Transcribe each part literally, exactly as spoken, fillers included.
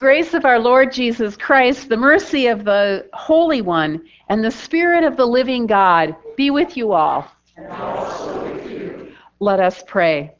Grace of our Lord Jesus Christ, the mercy of the Holy One, and the Spirit of the living God be with you all. And also with you. Let us pray.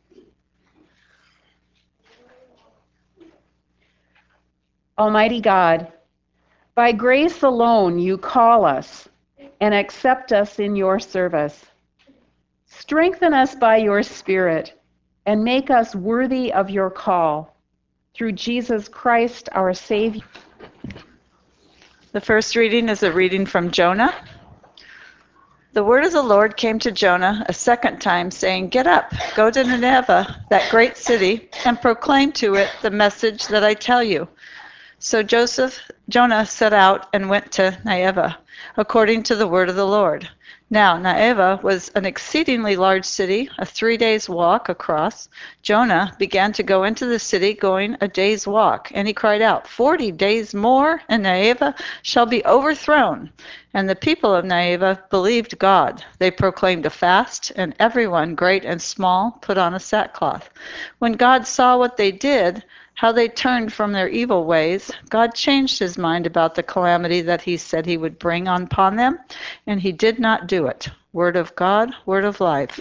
Almighty God, by grace alone you call us and accept us in your service. Strengthen us by your Spirit and make us worthy of your call. Through Jesus Christ, our Savior. The first reading is a reading from Jonah. The word of the Lord came to Jonah a second time, saying, "Get up, go to Nineveh, that great city, and proclaim to it the message that I tell you." So Joseph, Jonah set out and went to Nineveh, according to the word of the Lord. Now Nineveh was an exceedingly large city, a three days' walk across. Jonah began to go into the city, going a day's walk, and he cried out, "Forty days more, and Nineveh shall be overthrown." And the people of Nineveh believed God. They proclaimed a fast, and everyone, great and small, put on a sackcloth. When God saw what they did, how they turned from their evil ways, God changed his mind about the calamity that he said he would bring upon them, and he did not do it. Word of God, word of life.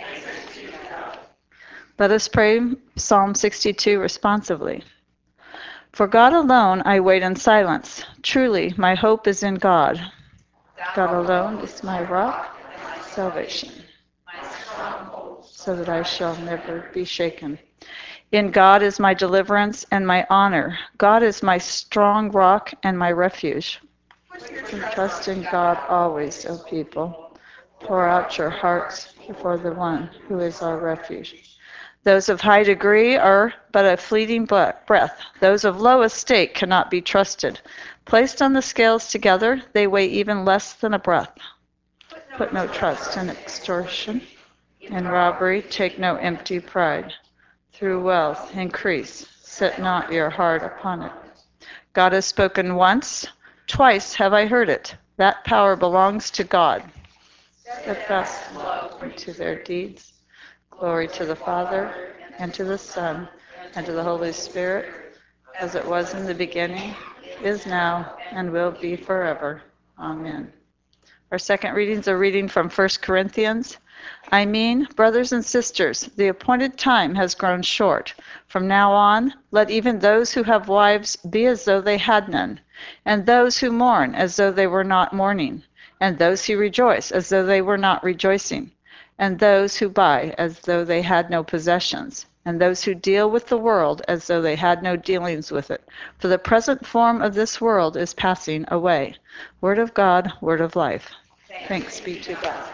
Let us pray Psalm sixty-two responsively. For God alone I wait in silence. Truly, my hope is in God. God alone is my rock, my salvation, so that I shall never be shaken. In God is my deliverance and my honor. God is my strong rock and my refuge. Trust in God always, O people. Pour out your hearts before the one who is our refuge. Those of high degree are but a fleeting breath. Those of low estate cannot be trusted. Placed on the scales together, they weigh even less than a breath. Put no trust in extortion. In robbery, take no empty pride. Through wealth, increase. Set not your heart upon it. God has spoken once, twice have I heard it. That power belongs to God. Steadfast love to their deeds. Glory to the Father, and to the Son, and to the Holy Spirit, as it was in the beginning, is now, and will be forever. Amen. Our second reading is a reading from First Corinthians. I mean, brothers and sisters, the appointed time has grown short. From now on, let even those who have wives be as though they had none, and those who mourn as though they were not mourning, and those who rejoice as though they were not rejoicing, and those who buy as though they had no possessions, and those who deal with the world as though they had no dealings with it. For the present form of this world is passing away. Word of God, word of life. Thanks be to God.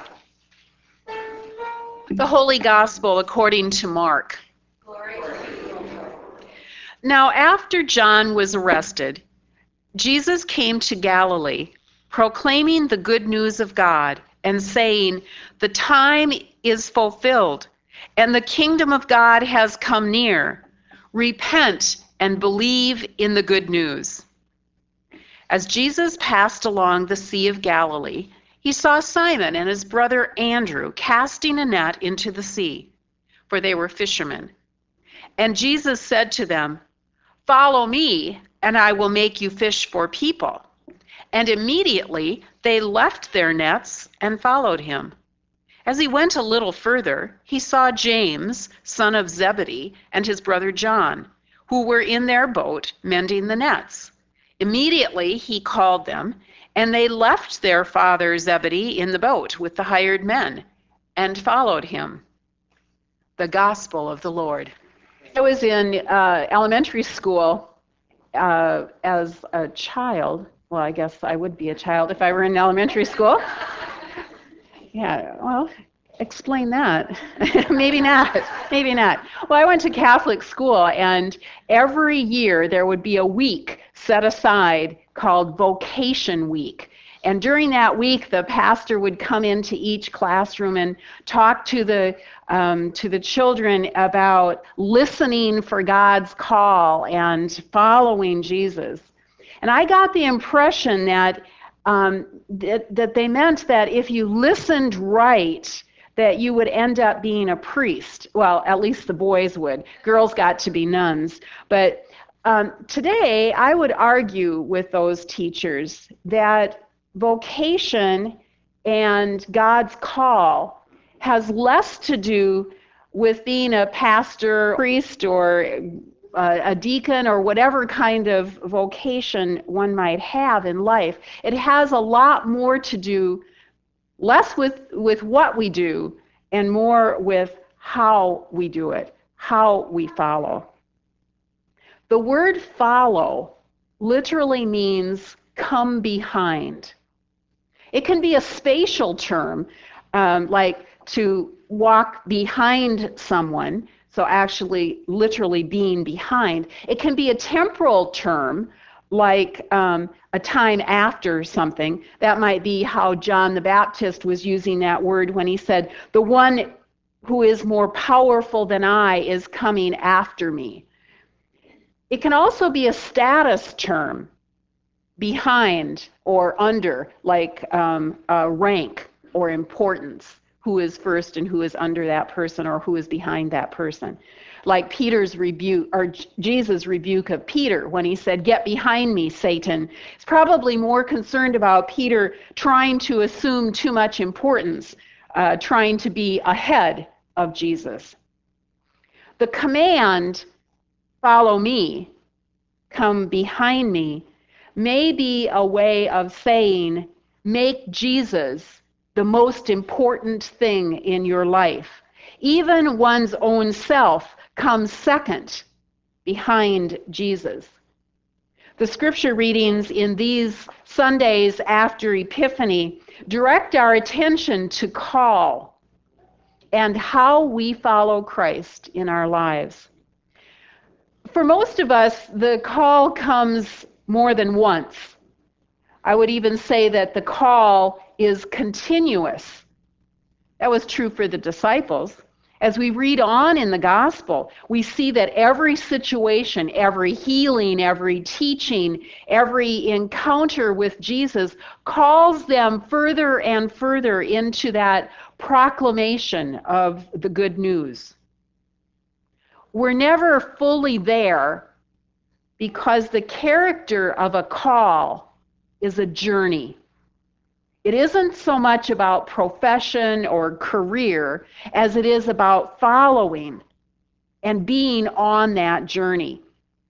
The Holy Gospel according to Mark. Now after John was arrested, Jesus came to Galilee, proclaiming the good news of God and saying, "The time is fulfilled, and the kingdom of God has come near. Repent and believe in the good news." As Jesus passed along the Sea of Galilee, he saw Simon and his brother Andrew casting a net into the sea, for they were fishermen. And Jesus said to them, "Follow me, and I will make you fish for people." And immediately they left their nets and followed him. As he went a little further, he saw James, son of Zebedee, and his brother John, who were in their boat mending the nets. Immediately he called them, and they left their father Zebedee in the boat with the hired men and followed him. The Gospel of the Lord. I was in uh, elementary school uh, as a child. Well, I guess I would be a child if I were in elementary school. Yeah, well, explain that. Maybe not. Maybe not. Well, I went to Catholic school, and every year there would be a week set aside called Vocation Week. And during that week, the pastor would come into each classroom and talk to the um, to the children about listening for God's call and following Jesus. And I got the impression that um, that, that they meant that if you listened right, that you would end up being a priest. Well, at least the boys would. Girls got to be nuns. But Um, today, I would argue with those teachers that vocation and God's call has less to do with being a pastor, priest, or uh, a deacon, or whatever kind of vocation one might have in life. It has a lot more to do, less with, with what we do, and more with how we do it, how we follow. The word follow literally means come behind. It can be a spatial term, um, like to walk behind someone, so actually literally being behind. It can be a temporal term, like um, a time after something. That might be how John the Baptist was using that word when he said, the one who is more powerful than I is coming after me. It can also be a status term, behind or under, like um, uh, rank or importance, who is first and who is under that person or who is behind that person. Like Peter's rebuke, or Jesus' rebuke of Peter when he said, "Get behind me, Satan." He's probably more concerned about Peter trying to assume too much importance, uh, trying to be ahead of Jesus. The command, "Follow me, come behind me," may be a way of saying, make Jesus the most important thing in your life. Even one's own self comes second behind Jesus. The scripture readings in these Sundays after Epiphany direct our attention to call and how we follow Christ in our lives. For most of us, the call comes more than once. I would even say that the call is continuous. That was true for the disciples. As we read on in the gospel, we see that every situation, every healing, every teaching, every encounter with Jesus calls them further and further into that proclamation of the good news. We're never fully there because the character of a call is a journey. It isn't so much about profession or career as it is about following and being on that journey.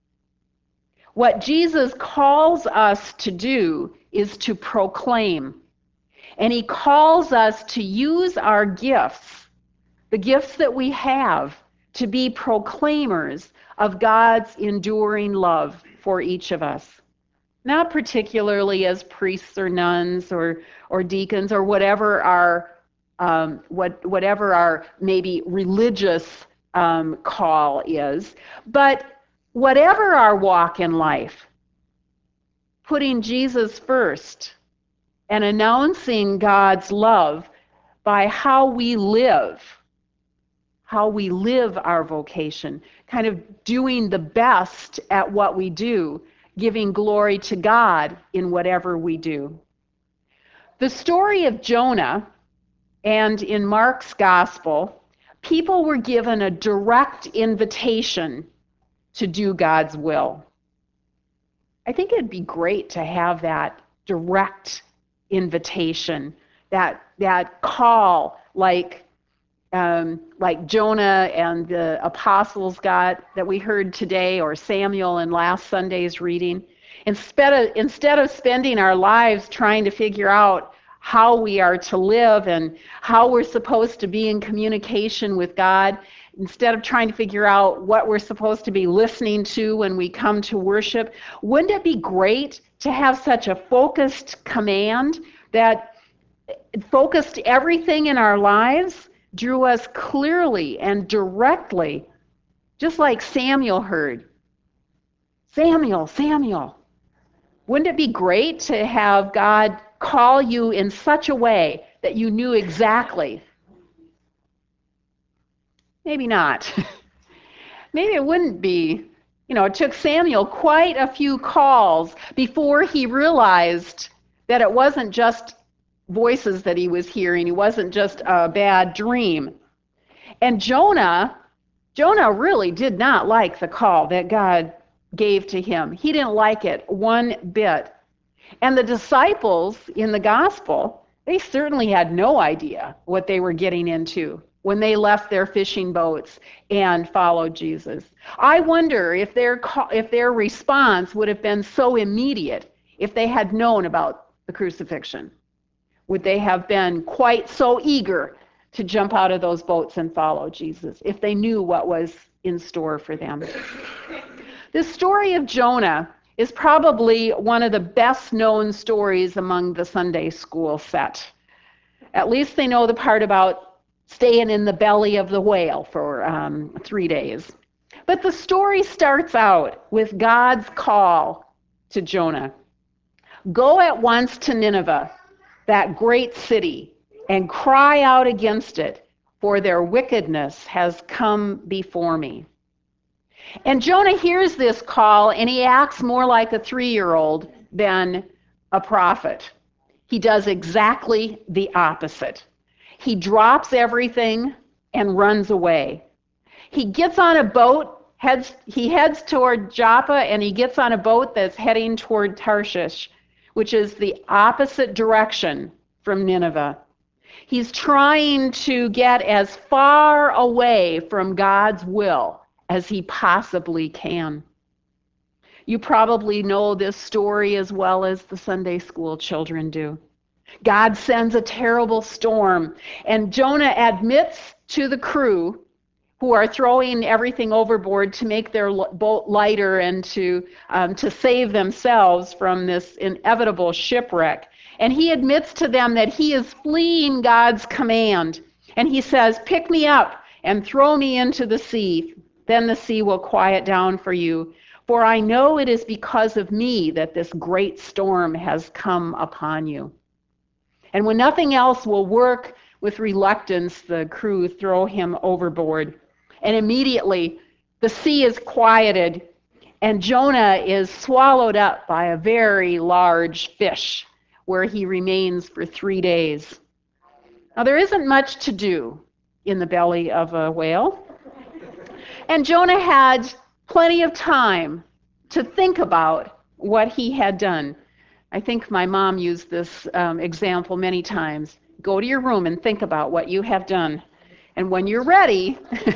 What Jesus calls us to do is to proclaim. And he calls us to use our gifts, the gifts that we have, to be proclaimers of God's enduring love for each of us. Not particularly as priests or nuns or, or deacons or whatever our um, what whatever our maybe religious um, call is, but whatever our walk in life, putting Jesus first and announcing God's love by how we live, how we live our vocation, kind of doing the best at what we do, giving glory to God in whatever we do. The story of Jonah, and in Mark's gospel, people were given a direct invitation to do God's will. I think it'd be great to have that direct invitation, that that call like um, like Jonah and the apostles got that we heard today, or Samuel in last Sunday's reading. Instead of, instead of spending our lives trying to figure out how we are to live and how we're supposed to be in communication with God, instead of trying to figure out what we're supposed to be listening to when we come to worship, wouldn't it be great to have such a focused command that focused everything in our lives, drew us clearly and directly, just like Samuel heard. Samuel, Samuel. Wouldn't it be great to have God call you in such a way that you knew exactly? Maybe not. Maybe it wouldn't be. You know, it took Samuel quite a few calls before he realized that it wasn't just voices that he was hearing. It wasn't just a bad dream. And Jonah, Jonah really did not like the call that God gave to him. He didn't like it one bit. And the disciples in the gospel, they certainly had no idea what they were getting into when they left their fishing boats and followed Jesus. I wonder if their if their response would have been so immediate if they had known about the crucifixion. Would they have been quite so eager to jump out of those boats and follow Jesus if they knew what was in store for them? This story of Jonah is probably one of the best known stories among the Sunday school set. At least they know the part about staying in the belly of the whale for um, three days. But the story starts out with God's call to Jonah. Go at once to Nineveh, that great city, and cry out against it, for their wickedness has come before me. And Jonah hears this call, and he acts more like a three-year-old than a prophet. He does exactly the opposite. He drops everything and runs away. He gets on a boat, heads, he heads toward Joppa, and he gets on a boat that's heading toward Tarshish, which is the opposite direction from Nineveh. He's trying to get as far away from God's will as he possibly can. You probably know this story as well as the Sunday school children do. God sends a terrible storm, and Jonah admits to the crew, who are throwing everything overboard to make their boat lighter and to um, to save themselves from this inevitable shipwreck. And he admits to them that he is fleeing God's command. And he says, "Pick me up and throw me into the sea. Then the sea will quiet down for you. For I know it is because of me that this great storm has come upon you." And when nothing else will work, with reluctance, the crew throw him overboard. And immediately the sea is quieted, and Jonah is swallowed up by a very large fish, where he remains for three days. Now, there isn't much to do in the belly of a whale. And Jonah had plenty of time to think about what he had done. I think my mom used this um, example many times. Go to your room and think about what you have done. And when you're ready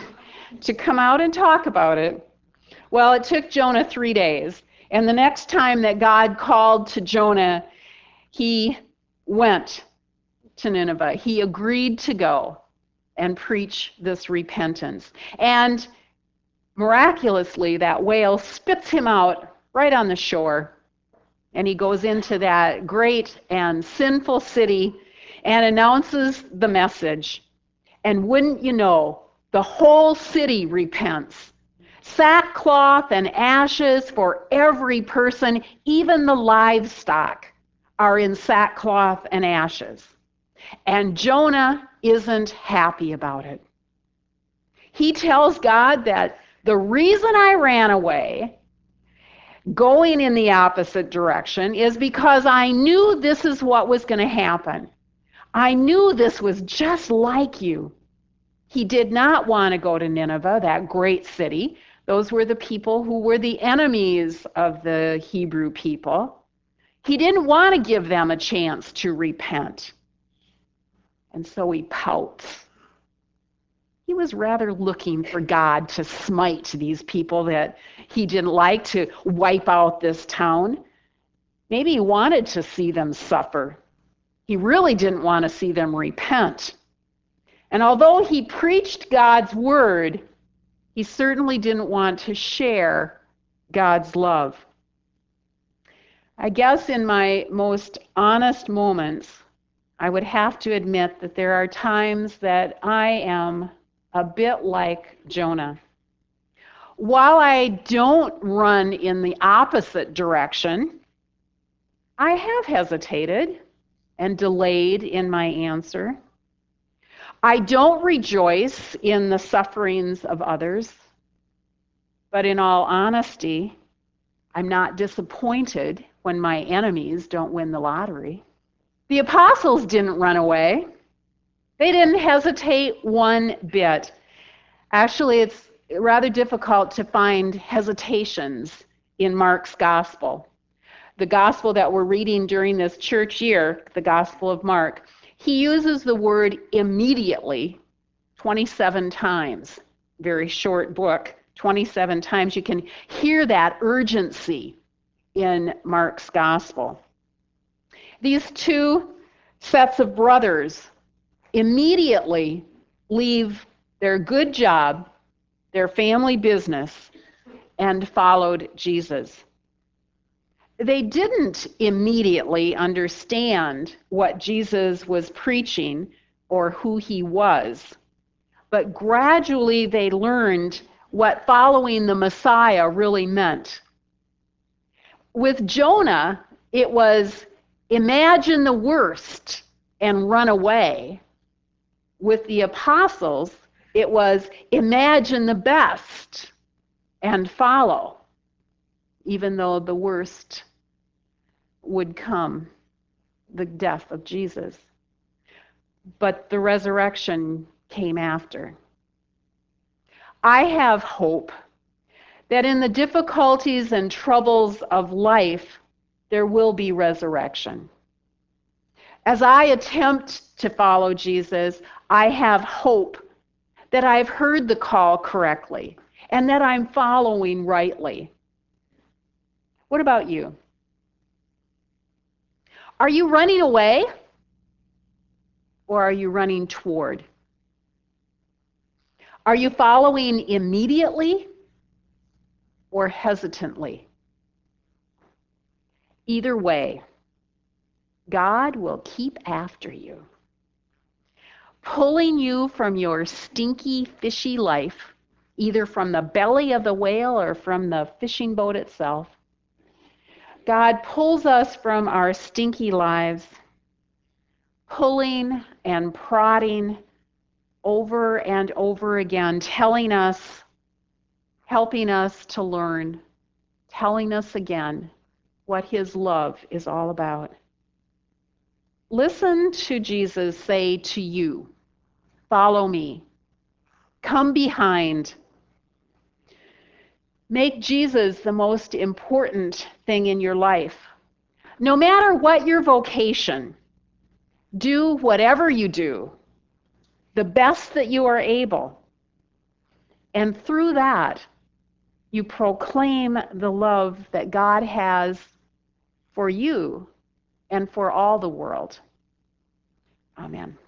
to come out and talk about it, well, it took Jonah three days. And the next time that God called to Jonah, he went to Nineveh. He agreed to go and preach this repentance. And miraculously, that whale spits him out right on the shore. And he goes into that great and sinful city and announces the message. And wouldn't you know, the whole city repents. Sackcloth and ashes for every person, even the livestock are in sackcloth and ashes. And Jonah isn't happy about it. He tells God that the reason I ran away, going in the opposite direction, is because I knew this is what was going to happen. I knew this was just like you. He did not want to go to Nineveh, that great city. Those were the people who were the enemies of the Hebrew people. He didn't want to give them a chance to repent. And so he pouts. He was rather looking for God to smite these people that he didn't like, to wipe out this town. Maybe he wanted to see them suffer. He really didn't want to see them repent. And although he preached God's word, he certainly didn't want to share God's love. I guess in my most honest moments, I would have to admit that there are times that I am a bit like Jonah. While I don't run in the opposite direction, I have hesitated and delayed in my answer. I don't rejoice in the sufferings of others, but in all honesty, I'm not disappointed when my enemies don't win the lottery. The apostles didn't run away. They didn't hesitate one bit. Actually, it's rather difficult to find hesitations in Mark's gospel. The gospel that we're reading during this church year, the Gospel of Mark, he uses the word immediately twenty-seven times. Very short book, twenty-seven times. You can hear that urgency in Mark's gospel. These two sets of brothers immediately leave their good job, their family business, and followed Jesus. They didn't immediately understand what Jesus was preaching or who he was, but gradually they learned what following the Messiah really meant. With Jonah, it was imagine the worst and run away. With the apostles, it was imagine the best and follow, even though the worst would come, the death of Jesus. But the resurrection came after. I have hope that in the difficulties and troubles of life, there will be resurrection. As I attempt to follow Jesus, I have hope that I've heard the call correctly and that I'm following rightly. What about you? Are you running away or are you running toward? Are you following immediately or hesitantly? Either way, God will keep after you, pulling you from your stinky, fishy life, either from the belly of the whale or from the fishing boat itself. God pulls us from our stinky lives, pulling and prodding over and over again, telling us, helping us to learn, telling us again what his love is all about. Listen to Jesus say to you, follow me, come behind. Make Jesus the most important thing in your life. No matter what your vocation, do whatever you do, the best that you are able. And through that, you proclaim the love that God has for you and for all the world. Amen.